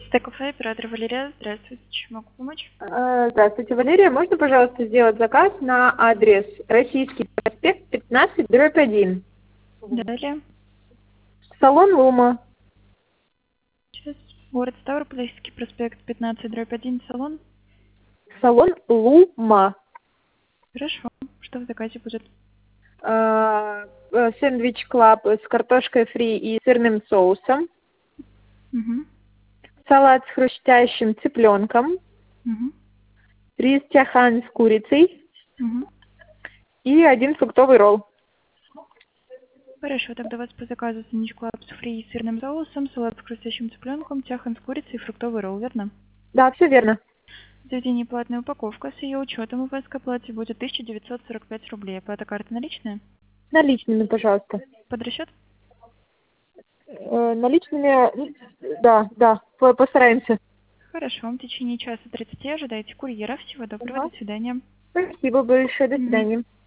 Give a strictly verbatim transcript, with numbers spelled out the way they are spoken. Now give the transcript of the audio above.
Стек кафе, оператор Валерия. Здравствуйте, чем могу помочь? Э, Здравствуйте, Валерия. Можно, пожалуйста, сделать заказ на адрес Российский проспект, пятнадцать, дробь один. Далее. Салон Лума. Сейчас. Город Ставрополь, Российский проспект, пятнадцать, дробь один, салон. Салон Лума. Хорошо. Что в заказе будет? Э, э, Сэндвич Клаб с картошкой фри и сырным соусом. Угу. Салат с хрустящим цыпленком. Угу. Рис тяхан с курицей. Угу. И один фруктовый ролл. Хорошо, тогда у вас по заказу сэндвич клаб с фри и сырным соусом, салат с хрустящим цыпленком, тяхан с курицей и фруктовый ролл, верно? Да, все верно. Заведение платная упаковка. С ее учетом у вас к оплате будет тысяча девятьсот сорок пять рублей. Оплата карты наличная? Наличными, пожалуйста. Под расчет? Э, Наличными, да, да, по- постараемся. Хорошо. В течение часа тридцати ожидайте курьера. Всего доброго. Ага. До свидания. Спасибо большое. До Мгм. свидания.